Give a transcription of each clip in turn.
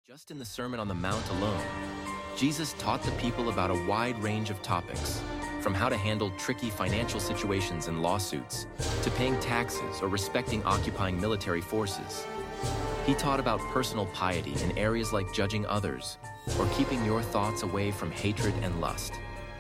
Just in the Sermon on the Mount alone, Jesus taught the people about a wide range of topics, from how to handle tricky financial situations and lawsuits, to paying taxes or respecting occupying military forces. He taught about personal piety in areas like judging others or keeping your thoughts away from hatred and lust.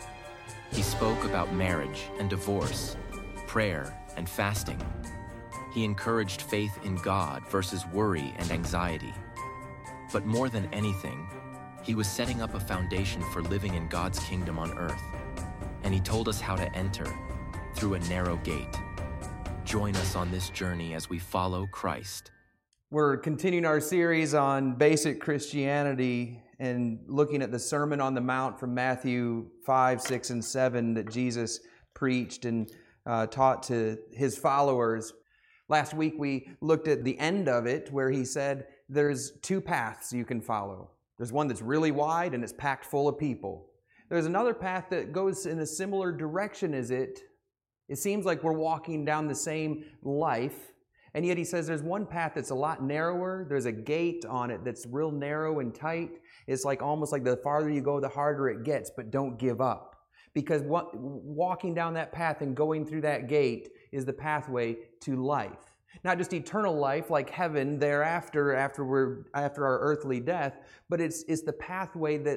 He spoke about marriage and divorce, prayer and fasting. He encouraged faith in God versus worry and anxiety. But more than anything, he was setting up a foundation for living in God's kingdom on earth. And he told us how to enter through a narrow gate. Join us on this journey as we follow Christ. We're continuing our series on basic Christianity and looking at the Sermon on the Mount from Matthew 5, 6, and 7 that Jesus preached and taught to his followers. Last week we looked at the end of it where he said there's two paths you can follow. There's one that's really wide and it's packed full of people. There's another path that goes in a similar direction as it. It seems like we're walking down the same life, and yet he says there's one path that's a lot narrower. There's a gate on it that's real narrow and tight. It's like almost like the farther you go, the harder it gets, but don't give up. Because walking down that path and going through that gate is the pathway to life. Not just eternal life like heaven thereafter after our earthly death, but it's the pathway that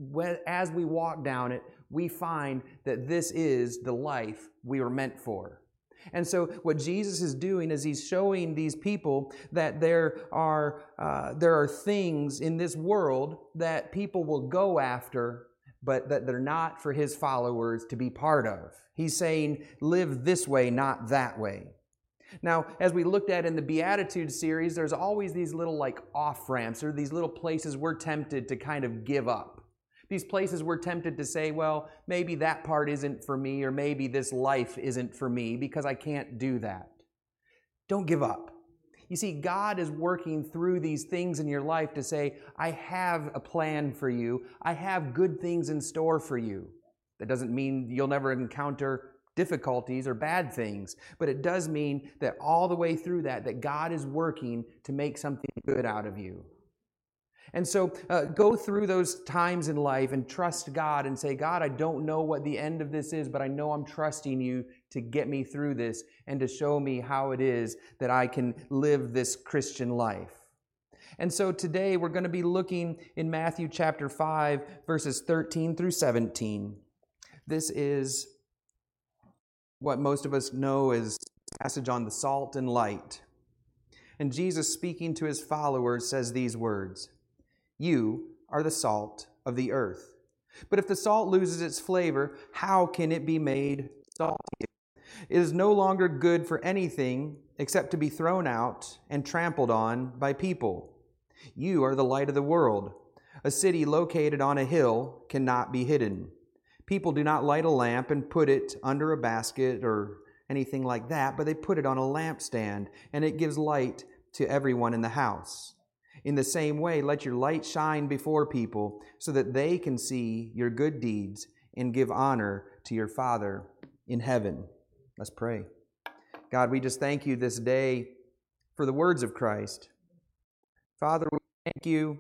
as we walk down it, we find that this is the life we were meant for. And so what Jesus is doing is he's showing these people that there are things in this world that people will go after, but that they're not for his followers to be part of. He's saying, live this way, not that way. Now, as we looked at in the Beatitudes series, there's always these little like off-ramps or these little places we're tempted to kind of give up. These places we're tempted to say, well, maybe that part isn't for me, or maybe this life isn't for me because I can't do that. Don't give up. You see, God is working through these things in your life to say, I have a plan for you. I have good things in store for you. That doesn't mean you'll never encounter difficulties or bad things, but it does mean that all the way through that God is working to make something good out of you. And so go through those times in life and trust God and say, God, I don't know what the end of this is, but I know I'm trusting you to get me through this and to show me how it is that I can live this Christian life. And so today we're going to be looking in Matthew chapter 5, verses 13 through 17. This is what most of us know as a passage on the salt and light. And Jesus, speaking to his followers, says these words, "You are the salt of the earth. But if the salt loses its flavor, how can it be made salty? It is no longer good for anything except to be thrown out and trampled on by people. You are the light of the world. A city located on a hill cannot be hidden. People do not light a lamp and put it under a basket or anything like that, but they put it on a lampstand, and it gives light to everyone in the house. In the same way, let your light shine before people so that they can see your good deeds and give honor to your Father in heaven." Let's pray. God, we just thank you this day for the words of Christ. Father, we thank you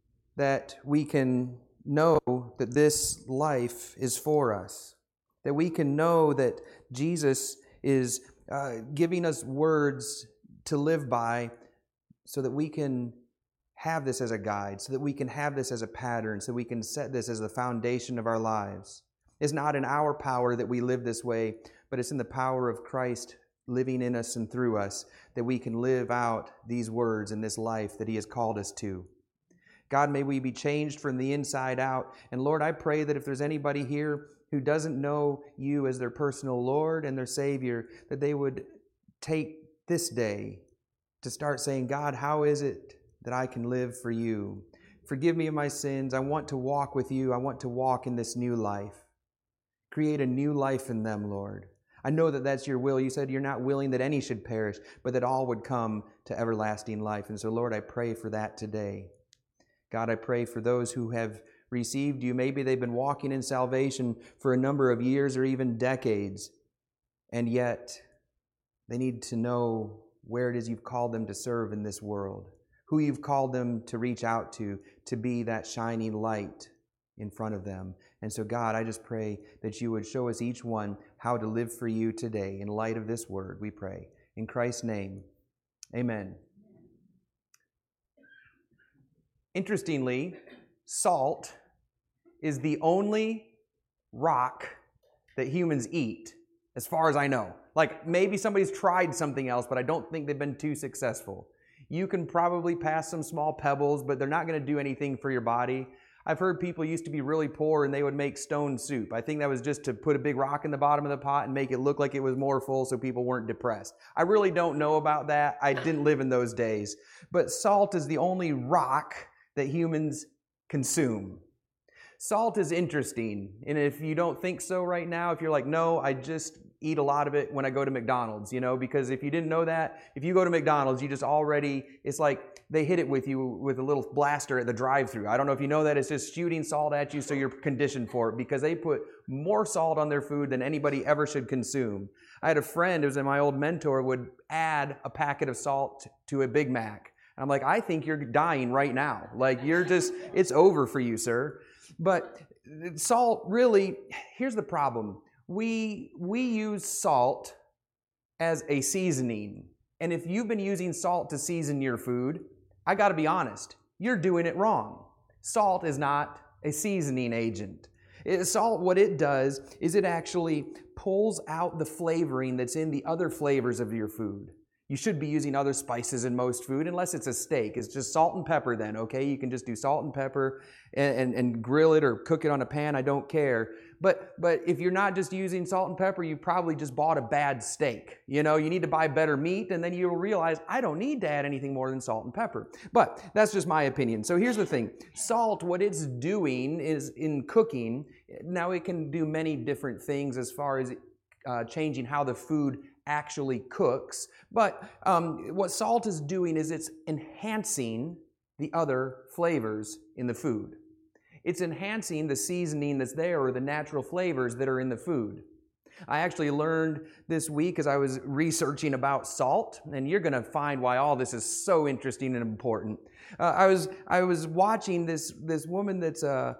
that we can know that this life is for us, that we can know that Jesus is giving us words to live by so that we can have this as a guide, so that we can have this as a pattern, so we can set this as the foundation of our lives. It's not in our power that we live this way, but it's in the power of Christ living in us and through us that we can live out these words in this life that he has called us to. God, may we be changed from the inside out. And Lord, I pray that if there's anybody here who doesn't know you as their personal Lord and their Savior, that they would take this day to start saying, God, how is it that I can live for you? Forgive me of my sins. I want to walk with you. I want to walk in this new life. Create a new life in them, Lord. I know that that's your will. You said you're not willing that any should perish, but that all would come to everlasting life. And so, Lord, I pray for that today. God, I pray for those who have received you. Maybe they've been walking in salvation for a number of years or even decades, and yet they need to know where it is you've called them to serve in this world. who you've called them to reach out to be that shining light in front of them. And so, God, I just pray that you would show us each one how to live for you today in light of this word, we pray. In Christ's name, amen. Interestingly, salt is the only rock that humans eat, as far as I know. Like, maybe somebody's tried something else, but I don't think they've been too successful. You can probably pass some small pebbles, but they're not going to do anything for your body. I've heard people used to be really poor and they would make stone soup. I think that was just to put a big rock in the bottom of the pot and make it look like it was more full so people weren't depressed. I really don't know about that. I didn't live in those days. But salt is the only rock that humans consume. Salt is interesting, and if you don't think so right now, if you're like, no, I just eat a lot of it when I go to McDonald's, because if you didn't know that, if you go to McDonald's, you just already, it's like they hit it with you with a little blaster at the drive-thru. I don't know if you know that, it's just shooting salt at you so you're conditioned for it, because they put more salt on their food than anybody ever should consume. I had a friend, it was my old mentor, would add a packet of salt to a Big Mac. And I'm like, I think you're dying right now. Like, it's over for you, sir. But salt, really, here's the problem. We use salt as a seasoning. And if you've been using salt to season your food, I got to be honest, you're doing it wrong. Salt is not a seasoning agent. Salt, what it does is it actually pulls out the flavoring that's in the other flavors of your food. You should be using other spices in most food, unless it's a steak. It's just salt and pepper then, okay? You can just do salt and pepper and grill it or cook it on a pan. I don't care. But if you're not just using salt and pepper, you probably just bought a bad steak. You need to buy better meat, and then you'll realize, I don't need to add anything more than salt and pepper. But that's just my opinion. So here's the thing. Salt, what it's doing is in cooking, now it can do many different things as far as changing how the food actually cooks. But what salt is doing is it's enhancing the other flavors in the food. It's enhancing the seasoning that's there or the natural flavors that are in the food. I actually learned this week as I was researching about salt, and you're going to find why all this is so interesting and important. I was watching this woman that's a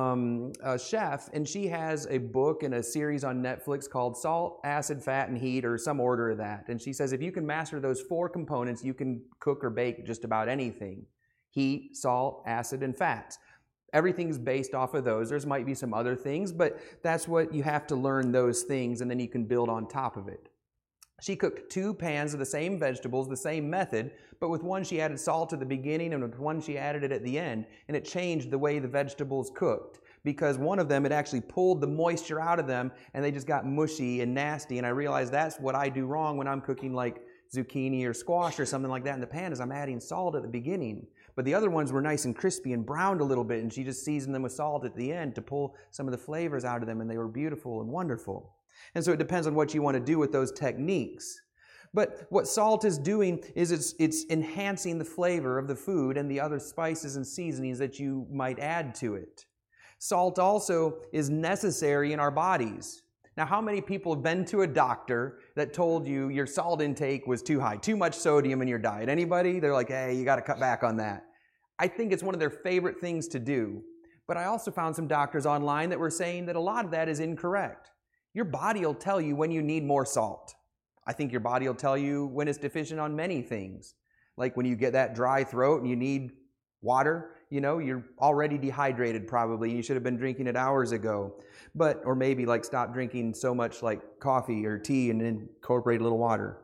chef, and she has a book and a series on Netflix called Salt, Acid, Fat, and Heat, or some order of that. And she says if you can master those 4 components, you can cook or bake just about anything. Heat, salt, acid, and fats. Everything's based off of those. There might be some other things, but that's what you have to learn, those things, and then you can build on top of it. She cooked 2 pans of the same vegetables, the same method, but with one she added salt at the beginning and with one she added it at the end, and it changed the way the vegetables cooked. Because one of them, it actually pulled the moisture out of them and they just got mushy and nasty, and I realized that's what I do wrong when I'm cooking like zucchini or squash or something like that in the pan, is I'm adding salt at the beginning. But the other ones were nice and crispy and browned a little bit, and she just seasoned them with salt at the end to pull some of the flavors out of them, and they were beautiful and wonderful. And so it depends on what you want to do with those techniques. But what salt is doing is it's enhancing the flavor of the food and the other spices and seasonings that you might add to it. Salt also is necessary in our bodies. Now, how many people have been to a doctor that told you your salt intake was too high, too much sodium in your diet? Anybody? They're like, hey, you got to cut back on that. I think it's one of their favorite things to do. But I also found some doctors online that were saying that a lot of that is incorrect. Your body will tell you when you need more salt. I think your body will tell you when it's deficient on many things. Like when you get that dry throat and you need water, you're already dehydrated probably, and you should have been drinking it hours ago. Or maybe like stop drinking so much like coffee or tea and then incorporate a little water.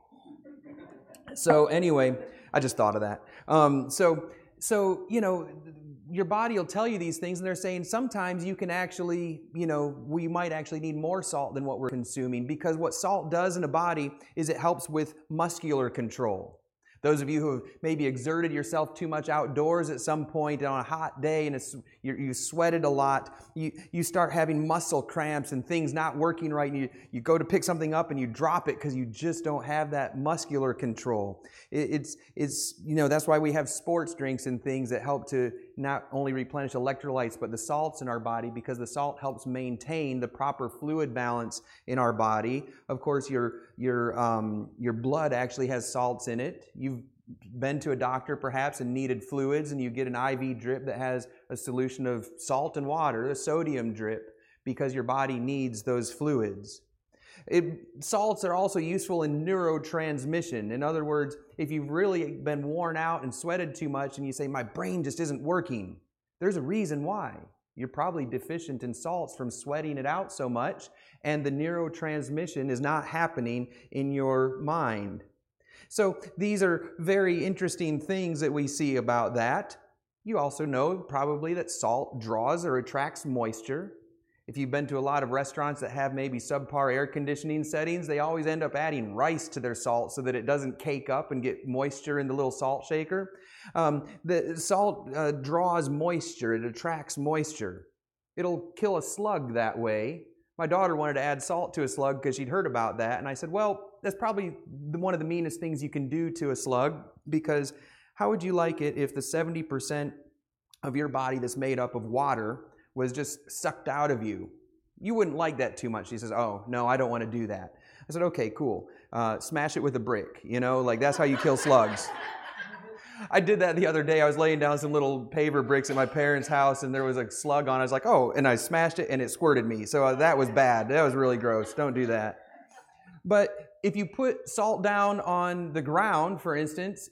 So anyway, I just thought of that. Your body will tell you these things, and they're saying sometimes you can actually, we might actually need more salt than what we're consuming, because what salt does in a body is it helps with muscular control. Those of you who have maybe exerted yourself too much outdoors at some point on a hot day and you sweated a lot, you start having muscle cramps and things not working right. And you go to pick something up and you drop it because you just don't have that muscular control. It's that's why we have sports drinks and things that help to not only replenish electrolytes but the salts in our body, because the salt helps maintain the proper fluid balance in our body. Of course, your blood actually has salts in it. been to a doctor perhaps and needed fluids, and you get an IV drip that has a solution of salt and water, a sodium drip, because your body needs those fluids. Salts are also useful in neurotransmission. In other words, if you've really been worn out and sweated too much and you say, my brain just isn't working, there's a reason why. You're probably deficient in salts from sweating it out so much, and the neurotransmission is not happening in your mind. So these are very interesting things that we see about that. You also know probably that salt draws or attracts moisture. If you've been to a lot of restaurants that have maybe subpar air conditioning settings, they always end up adding rice to their salt so that it doesn't cake up and get moisture in the little salt shaker. The salt draws moisture. It attracts moisture. It'll kill a slug that way. My daughter wanted to add salt to a slug because she'd heard about that. And I said, well, that's probably one of the meanest things you can do to a slug, because how would you like it if the 70% of your body that's made up of water was just sucked out of you? You wouldn't like that too much. She says, oh, no, I don't want to do that. I said, okay, cool. Smash it with a brick, like that's how you kill slugs. I did that the other day. I was laying down some little paver bricks at my parents' house, and there was a slug on it. I was like, oh, and I smashed it, and it squirted me. So that was bad. That was really gross. Don't do that. But if you put salt down on the ground, for instance,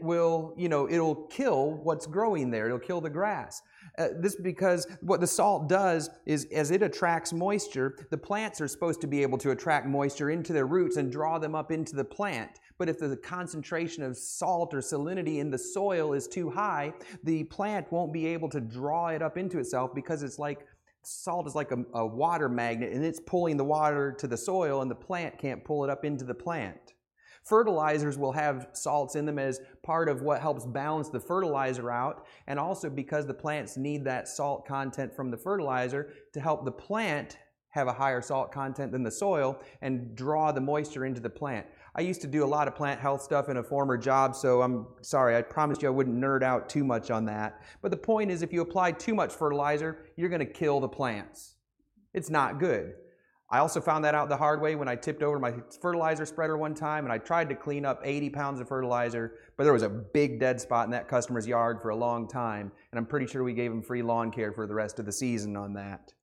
it'll kill what's growing there. It'll kill the grass. This because what the salt does is, as it attracts moisture, the plants are supposed to be able to attract moisture into their roots and draw them up into the plant. But if the concentration of salt or salinity in the soil is too high, the plant won't be able to draw it up into itself, because salt is like a water magnet, and it's pulling the water to the soil, and the plant can't pull it up into the plant. Fertilizers will have salts in them as part of what helps balance the fertilizer out, and also because the plants need that salt content from the fertilizer to help the plant have a higher salt content than the soil and draw the moisture into the plant. I used to do a lot of plant health stuff in a former job, so I'm sorry, I promised you I wouldn't nerd out too much on that. But the point is, if you apply too much fertilizer, you're going to kill the plants. It's not good. I also found that out the hard way when I tipped over my fertilizer spreader one time, and I tried to clean up 80 pounds of fertilizer, but there was a big dead spot in that customer's yard for a long time, and I'm pretty sure we gave him free lawn care for the rest of the season on that.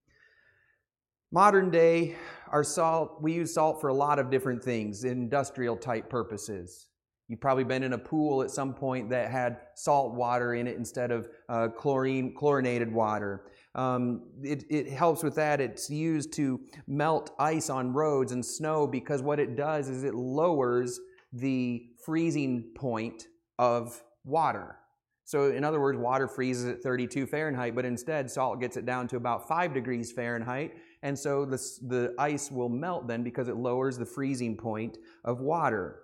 Modern day, we use salt for a lot of different things, industrial type purposes. You've probably been in a pool at some point that had salt water in it instead of chlorinated water. It helps with that. It's used to melt ice on roads and snow, because what it does is it lowers the freezing point of water. So in other words, water freezes at 32 Fahrenheit, but instead salt gets it down to about 5 degrees Fahrenheit. And so the ice will melt then, because it lowers the freezing point of water.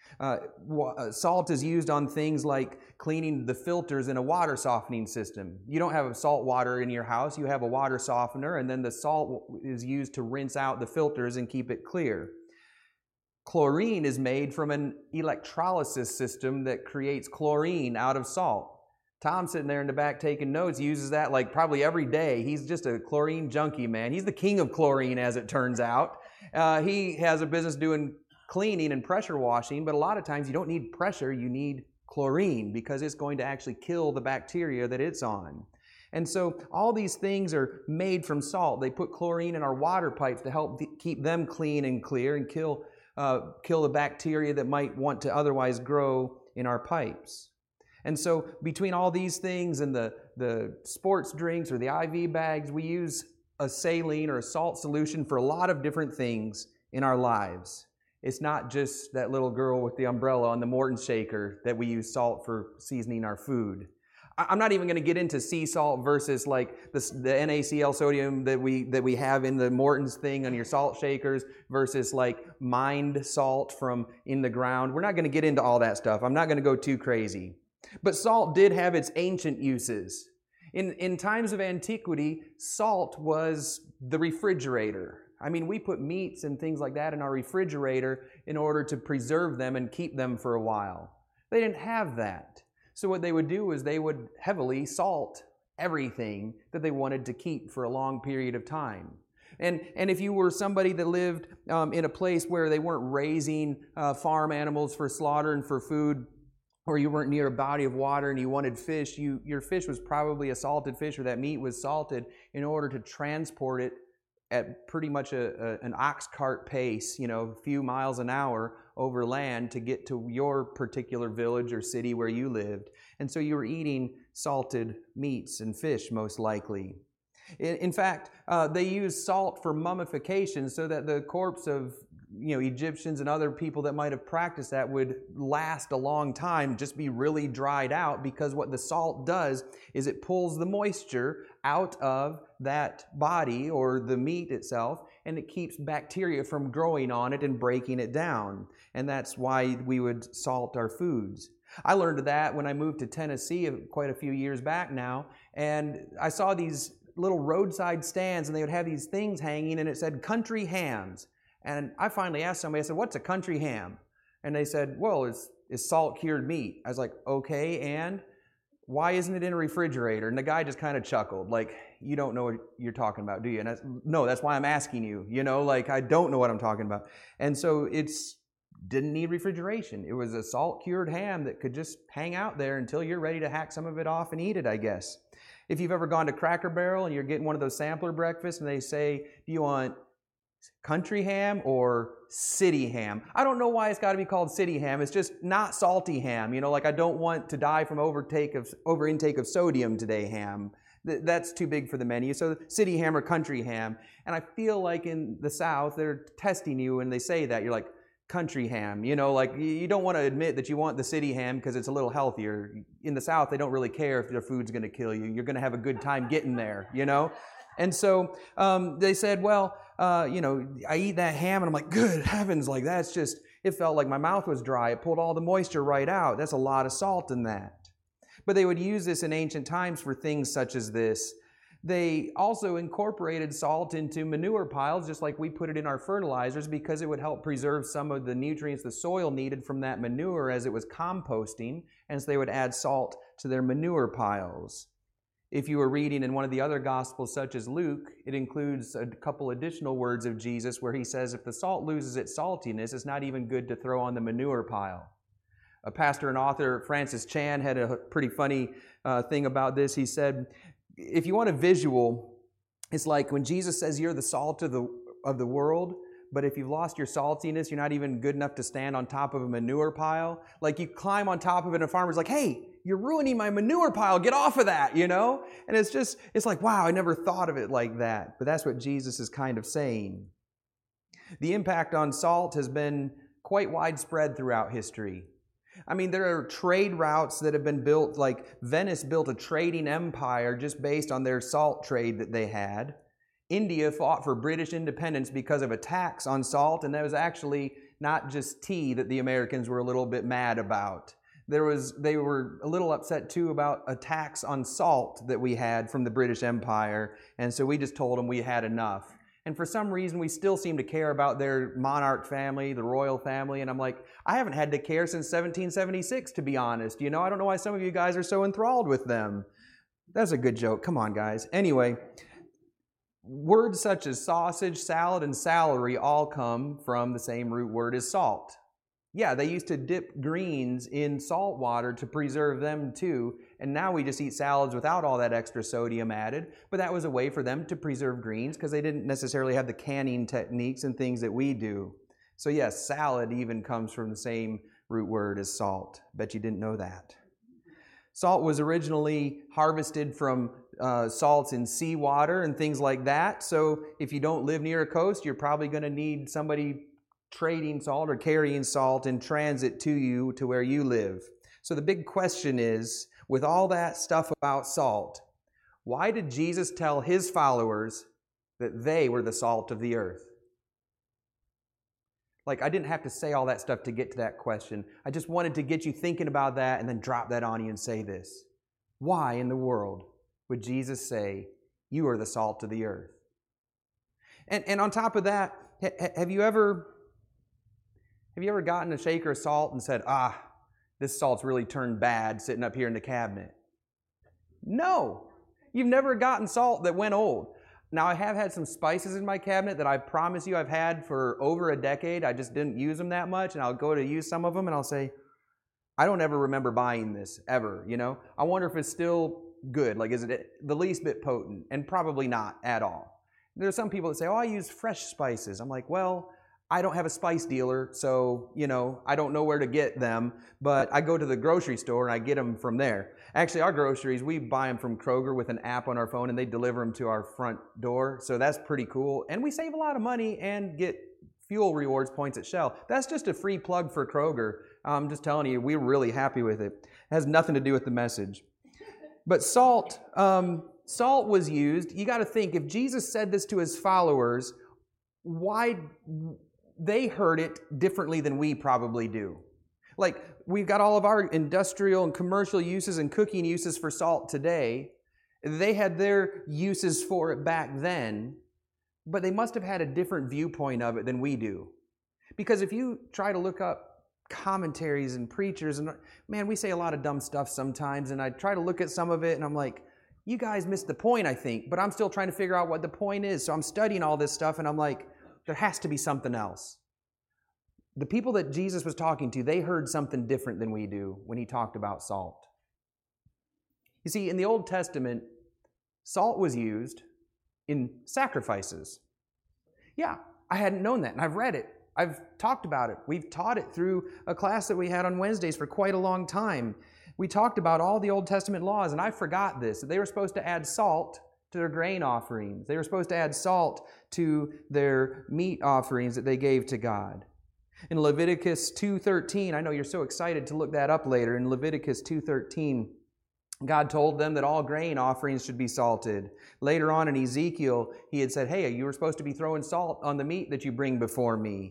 Salt is used on things like cleaning the filters in a water softening system. You don't have salt water in your house, you have a water softener, and then the salt is used to rinse out the filters and keep it clear. Chlorine is made from an electrolysis system that creates chlorine out of salt. Tom's sitting there in the back taking notes. He uses that like probably every day. He's just a chlorine junkie, man. He's the king of chlorine, as it turns out. He has a business doing cleaning and pressure washing, but a lot of times you don't need pressure, you need chlorine, because it's going to actually kill the bacteria that it's on. And so all these things are made from salt. They put chlorine in our water pipes to help keep them clean and clear and kill the bacteria that might want to otherwise grow in our pipes. And so between all these things and the sports drinks or the IV bags, we use a saline or a salt solution for a lot of different things in our lives. It's not just that little girl with the umbrella on the Morton shaker that we use salt for seasoning our food. I'm not even going to get into sea salt versus like the NaCl sodium that we have in the Morton's thing on your salt shakers versus like mined salt from in the ground. We're not going to get into all that stuff. I'm not going to go too crazy. But salt did have its ancient uses. In times of antiquity, salt was the refrigerator. I mean, we put meats and things like that in our refrigerator in order to preserve them and keep them for a while. They didn't have that. So what they would do is they would heavily salt everything that they wanted to keep for a long period of time. And if you were somebody that lived in a place where they weren't raising farm animals for slaughter and for food, or you weren't near a body of water and you wanted fish, your fish was probably a salted fish, or that meat was salted in order to transport it at pretty much an ox cart pace, a few miles an hour over land to get to your particular village or city where you lived. And so you were eating salted meats and fish, most likely. In fact, they used salt for mummification so that the corpse of Egyptians and other people that might have practiced that would last a long time, just be really dried out, because what the salt does is it pulls the moisture out of that body or the meat itself, and it keeps bacteria from growing on it and breaking it down. And that's why we would salt our foods. I learned that when I moved to Tennessee quite a few years back now, and I saw these little roadside stands, and they would have these things hanging, and it said country hams. And I finally asked somebody, I said, "What's a country ham?" And they said, "Well, it's salt-cured meat." I was like, "Okay, and why isn't it in a refrigerator?" And the guy just kind of chuckled, like, "You don't know what you're talking about, do you?" And no, that's why I'm asking you, I don't know what I'm talking about. And so didn't need refrigeration. It was a salt-cured ham that could just hang out there until you're ready to hack some of it off and eat it, I guess. If you've ever gone to Cracker Barrel and you're getting one of those sampler breakfasts and they say, "Do you want country ham or city ham?" I don't know why it's got to be called city ham. It's just not salty ham. I don't want to die from over intake of sodium today ham. That's too big for the menu. So city ham or country ham. And I feel like in the South, they're testing you when they say that. You're like, country ham, you don't want to admit that you want the city ham because it's a little healthier. In the South, they don't really care if their food's going to kill you. You're going to have a good time getting there, And so they said, well, I eat that ham, and I'm like, good heavens, like it felt like my mouth was dry. It pulled all the moisture right out. That's a lot of salt in that. But they would use this in ancient times for things such as this. They also incorporated salt into manure piles, just like we put it in our fertilizers, because it would help preserve some of the nutrients the soil needed from that manure as it was composting, and so they would add salt to their manure piles. If you were reading in one of the other Gospels, such as Luke, it includes a couple additional words of Jesus where he says, if the salt loses its saltiness, it's not even good to throw on the manure pile. A pastor and author, Francis Chan, had a pretty funny thing about this. He said, if you want a visual, it's like when Jesus says you're the salt of the world, but if you've lost your saltiness, you're not even good enough to stand on top of a manure pile. Like you climb on top of it and a farmer's like, "Hey, you're ruining my manure pile. Get off of that," And it's like, wow, I never thought of it like that. But that's what Jesus is kind of saying. The impact on salt has been quite widespread throughout history. I mean, there are trade routes that have been built, like Venice built a trading empire just based on their salt trade that they had. India fought for British independence because of a tax on salt, and that was actually not just tea that the Americans were a little bit mad about. They were a little upset too about a tax on salt that we had from the British Empire, and so we just told them we had enough. And for some reason, we still seem to care about their monarch family, the royal family. And I'm like, I haven't had to care since 1776, to be honest. I don't know why some of you guys are so enthralled with them. That's a good joke. Come on, guys. Anyway, words such as sausage, salad, and salary all come from the same root word as salt. Yeah, they used to dip greens in salt water to preserve them too, and now we just eat salads without all that extra sodium added, but that was a way for them to preserve greens because they didn't necessarily have the canning techniques and things that we do. So yes, salad even comes from the same root word as salt. Bet you didn't know that. Salt was originally harvested from salts in seawater and things like that, so if you don't live near a coast, you're probably going to need somebody trading salt or carrying salt in transit to you to where you live. So the big question is, with all that stuff about salt, why did Jesus tell his followers that they were the salt of the earth? Like, I didn't have to say all that stuff to get to that question. I just wanted to get you thinking about that and then drop that on you and say this. Why in the world would Jesus say, you are the salt of the earth? And on top of that, have you ever gotten a shaker of salt and said, this salt's really turned bad sitting up here in the cabinet? No. You've never gotten salt that went old. Now, I have had some spices in my cabinet that I promise you I've had for over a decade. I just didn't use them that much, and I'll go to use some of them, and I'll say, I don't ever remember buying this, ever, I wonder if it's still good. Like, is it the least bit potent? And probably not at all. There are some people that say, I use fresh spices. I'm like, well, I don't have a spice dealer, so, I don't know where to get them, but I go to the grocery store and I get them from there. Actually, our groceries, we buy them from Kroger with an app on our phone, and they deliver them to our front door, so that's pretty cool. And we save a lot of money and get fuel rewards points at Shell. That's just a free plug for Kroger. I'm just telling you, we're really happy with it. It has nothing to do with the message. But salt was used. You got to think, if Jesus said this to his followers, why they heard it differently than we probably do. Like, we've got all of our industrial and commercial uses and cooking uses for salt today. They had their uses for it back then, but they must have had a different viewpoint of it than we do. Because if you try to look up commentaries and preachers, and man, we say a lot of dumb stuff sometimes, and I try to look at some of it, and I'm like, you guys missed the point, I think, but I'm still trying to figure out what the point is. So I'm studying all this stuff, and I'm like, there has to be something else. The people that Jesus was talking to, they heard something different than we do when he talked about salt. You see, in the Old Testament, salt was used in sacrifices. Yeah, I hadn't known that, and I've read it. I've talked about it. We've taught it through a class that we had on Wednesdays for quite a long time. We talked about all the Old Testament laws, and I forgot this. They were supposed to add salt to their grain offerings. They were supposed to add salt to their meat offerings that they gave to God. In Leviticus 2:13, I know you're so excited to look that up later. In Leviticus 2:13, God told them that all grain offerings should be salted. Later on in Ezekiel, he had said, hey, you were supposed to be throwing salt on the meat that you bring before me.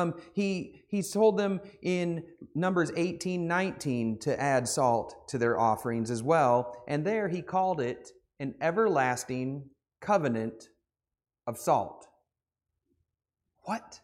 He told them in Numbers 18:19 to add salt to their offerings as well. And there he called it an everlasting covenant of salt. What?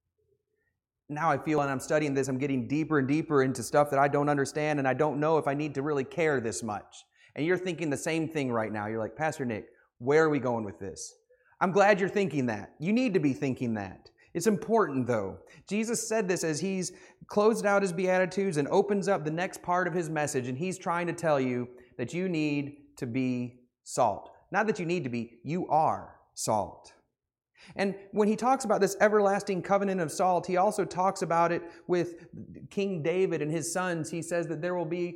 Now I feel, and I'm studying this, I'm getting deeper and deeper into stuff that I don't understand, and I don't know if I need to really care this much. And you're thinking the same thing right now. You're like, Pastor Nick, where are we going with this? I'm glad you're thinking that. You need to be thinking that. It's important, though. Jesus said this as he's closed out his Beatitudes and opens up the next part of his message, and he's trying to tell you that you need to be salt. Not that you need to be, you are salt. And when he talks about this everlasting covenant of salt, he also talks about it with King David and his sons. He says that they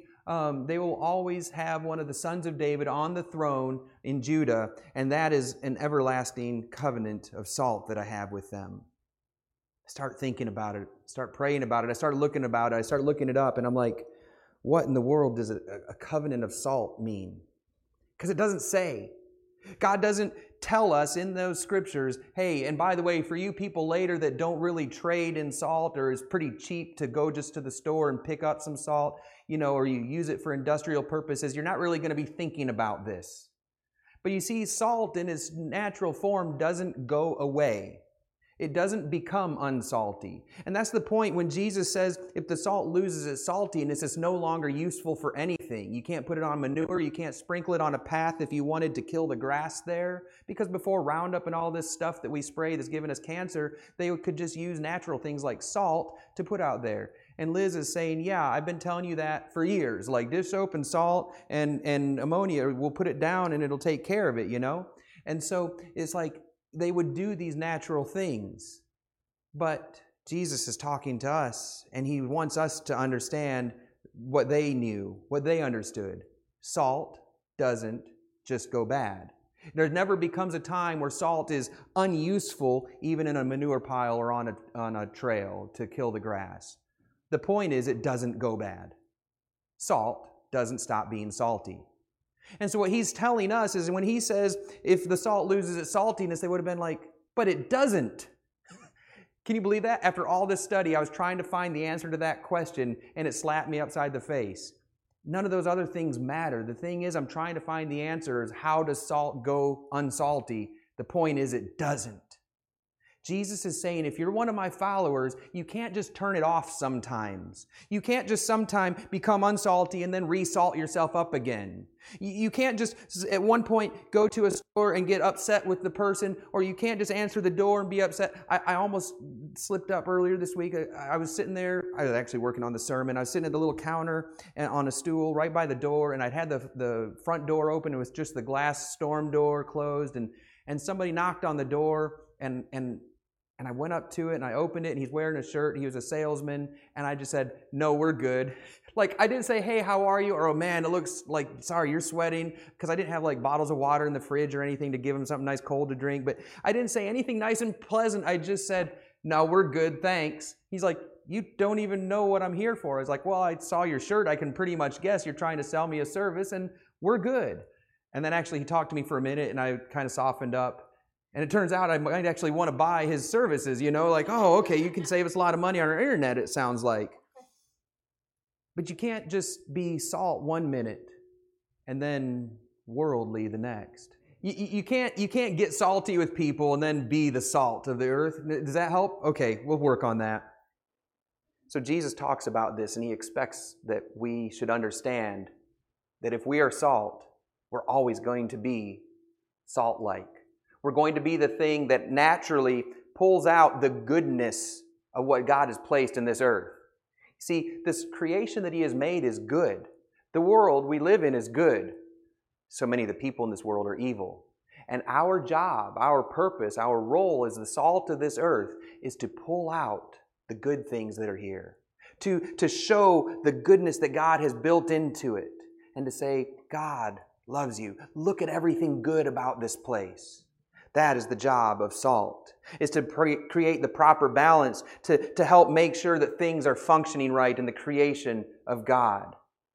will always have one of the sons of David on the throne in Judah, and that is an everlasting covenant of salt that I have with them. Start thinking about it. Start praying about it. I started looking about it. I started looking it up, and I'm like, what in the world does a covenant of salt mean? Because it doesn't say. God doesn't tell us in those scriptures, hey, and by the way, for you people later that don't really trade in salt or is pretty cheap to go just to the store and pick up some salt, or you use it for industrial purposes, you're not really going to be thinking about this. But you see, salt in its natural form doesn't go away. It doesn't become unsalty. And that's the point when Jesus says if the salt loses its saltiness, it's no longer useful for anything. You can't put it on manure. You can't sprinkle it on a path if you wanted to kill the grass there. Because before Roundup and all this stuff that we spray that's giving us cancer, they could just use natural things like salt to put out there. And Liz is saying, yeah, I've been telling you that for years. Like dish soap and salt and ammonia, we'll put it down and it'll take care of it, And so it's like, they would do these natural things. But Jesus is talking to us, and he wants us to understand what they knew, what they understood. Salt doesn't just go bad. There never becomes a time where salt is unuseful, even in a manure pile or on a trail to kill the grass. The point is, it doesn't go bad. Salt doesn't stop being salty. And so what he's telling us is when he says, if the salt loses its saltiness, they would have been like, but it doesn't. Can you believe that? After all this study, I was trying to find the answer to that question, and it slapped me upside the face. None of those other things matter. The thing is, I'm trying to find the answer is how does salt go unsalty? The point is, it doesn't. Jesus is saying, if you're one of my followers, you can't just turn it off sometimes. You can't just sometime become unsalty and then resalt yourself up again. You can't just at one point go to a store and get upset with the person, or you can't just answer the door and be upset. I almost slipped up earlier this week. I was sitting there. I was actually working on the sermon. I was sitting at the little counter and on a stool right by the door, and I'd had the front door open. It was just the glass storm door closed, and somebody knocked on the door, and I went up to it, and I opened it, and he's wearing a shirt. He was a salesman, and I just said, "No, we're good." Like, I didn't say, "Hey, how are you?" or "Oh, man, it looks like, sorry, you're sweating," because I didn't have, like, bottles of water in the fridge or anything to give him something nice cold to drink. But I didn't say anything nice and pleasant. I just said, "No, we're good, thanks." He's like, "You don't even know what I'm here for." I was like, "Well, I saw your shirt. I can pretty much guess you're trying to sell me a service, and we're good." And then actually he talked to me for a minute, and I kind of softened up. And it turns out I might actually want to buy his services, like, "Oh, okay, you can save us a lot of money on our internet," it sounds like. But you can't just be salt one minute and then worldly the next. You can't get salty with people and then be the salt of the earth. Does that help? Okay, we'll work on that. So Jesus talks about this, and he expects that we should understand that if we are salt, we're always going to be salt-like. We're going to be the thing that naturally pulls out the goodness of what God has placed in this earth. See, this creation that he has made is good. The world we live in is good. So many of the people in this world are evil. And our job, our purpose, our role as the salt of this earth is to pull out the good things that are here. To show the goodness that God has built into it. And to say, God loves you. Look at everything good about this place. That is the job of salt, is to create the proper balance, to help make sure that things are functioning right in the creation of God.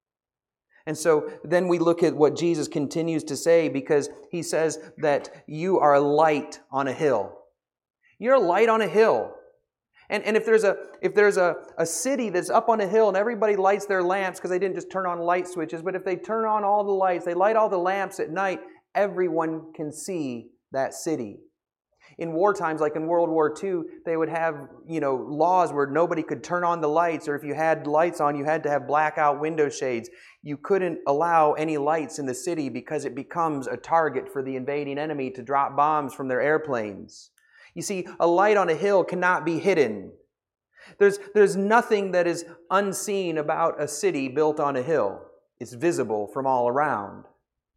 And so then we look at what Jesus continues to say, because he says that you are a light on a hill. You're a light on a hill. And if there's a city that's up on a hill and everybody lights their lamps because they didn't just turn on light switches, but if they turn on all the lights, they light all the lamps at night, everyone can see that city. In war times, like in World War II, they would have, laws where nobody could turn on the lights, or if you had lights on, you had to have blackout window shades. You couldn't allow any lights in the city because it becomes a target for the invading enemy to drop bombs from their airplanes. You see, a light on a hill cannot be hidden. There's nothing that is unseen about a city built on a hill. It's visible from all around.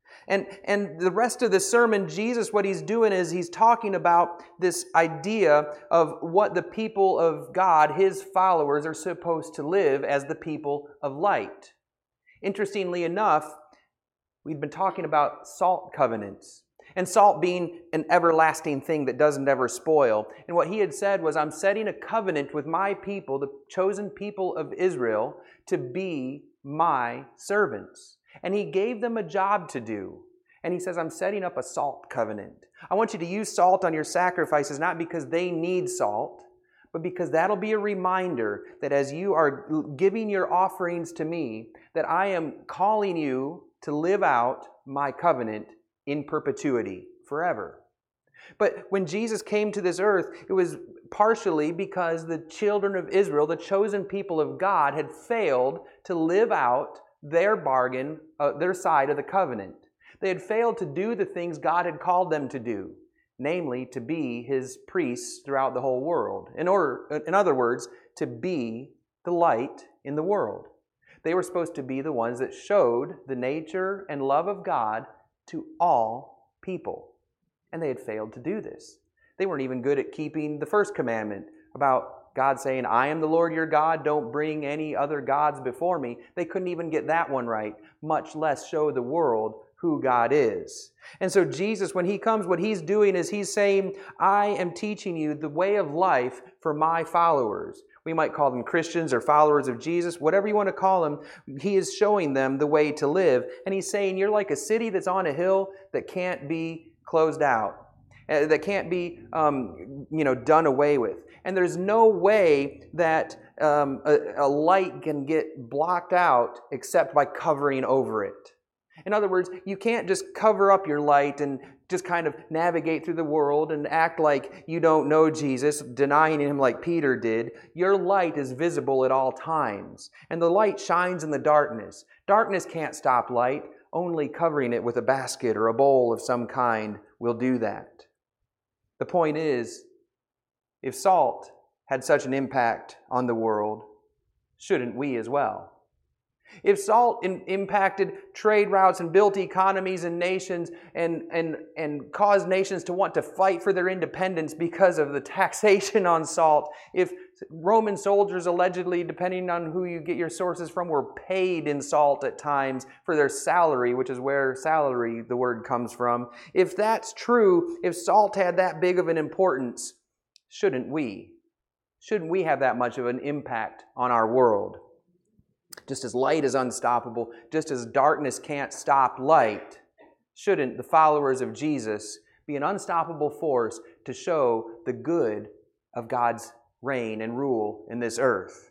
And the rest of the sermon, Jesus, what he's doing is he's talking about this idea of what the people of God, his followers, are supposed to live as the people of light. Interestingly enough, we've been talking about salt covenants. And salt being an everlasting thing that doesn't ever spoil. And what he had said was, I'm setting a covenant with my people, the chosen people of Israel, to be my servants. And he gave them a job to do. And he says, I'm setting up a salt covenant. I want you to use salt on your sacrifices, not because they need salt, but because that'll be a reminder that as you are giving your offerings to me, that I am calling you to live out my covenant in perpetuity, forever. But when Jesus came to this earth, it was partially because the children of Israel, the chosen people of God, had failed to live out their bargain, their side of the covenant. They had failed to do the things God had called them to do, namely to be his priests throughout the whole world. In other words, to be the light in the world. They were supposed to be the ones that showed the nature and love of God to all people. And they had failed to do this. They weren't even good at keeping the first commandment about God saying, I am the Lord your God, don't bring any other gods before me. They couldn't even get that one right, much less show the world who God is. And so Jesus, when he comes, what he's doing is he's saying, I am teaching you the way of life for my followers. We might call them Christians or followers of Jesus, whatever you want to call them. He is showing them the way to live. And he's saying, you're like a city that's on a hill that can't be closed out, that can't be done away with. And there's no way that a light can get blocked out except by covering over it. In other words, you can't just cover up your light and just kind of navigate through the world and act like you don't know Jesus, denying him like Peter did. Your light is visible at all times. And the light shines in the darkness. Darkness can't stop light. only covering it with a basket or a bowl of some kind will do that. The point is, if salt had such an impact on the world, shouldn't we as well? If salt impacted trade routes and built economies and nations and caused nations to want to fight for their independence because of the taxation on salt, if Roman soldiers allegedly, depending on who you get your sources from, were paid in salt at times for their salary, which is where salary, the word, comes from, if that's true, if salt had that big of an importance, shouldn't we? Shouldn't we have that much of an impact on our world? Just as light is unstoppable, just as darkness can't stop light, shouldn't the followers of Jesus be an unstoppable force to show the good of God's reign and rule in this earth?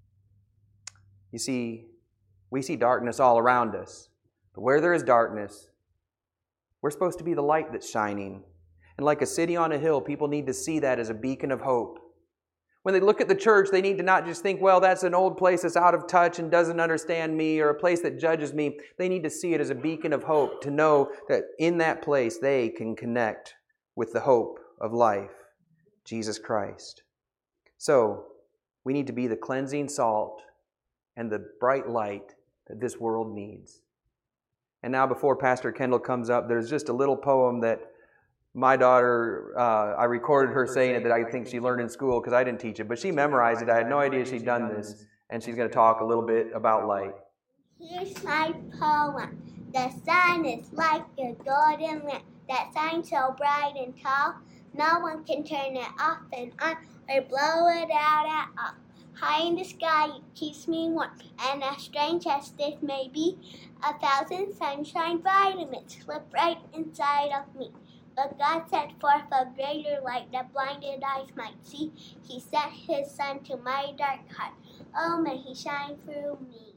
You see, we see darkness all around us, but where there is darkness, we're supposed to be the light that's shining. And like a city on a hill, people need to see that as a beacon of hope. When they look at the church, they need to not just think, well, that's an old place that's out of touch and doesn't understand me, or a place that judges me. They need to see it as a beacon of hope, to know that in that place they can connect with the hope of life, Jesus Christ. So, we need to be the cleansing salt and the bright light that this world needs. And now, before Pastor Kendall comes up, there's just a little poem that my daughter, I recorded her saying it, that I think she learned in school because I didn't teach it, but she memorized it. I had no idea she'd done this, and she's going to talk a little bit about light. Here's my poem. The sun is like a golden lamp that shines so bright and tall. No one can turn it off and on or blow it out at all. High in the sky it keeps me warm, and as strange as this may be, 1,000 sunshine vitamins slip right inside of me. But God set forth a greater light that blinded eyes might see. He sent His Son to my dark heart. Oh, may He shine through me.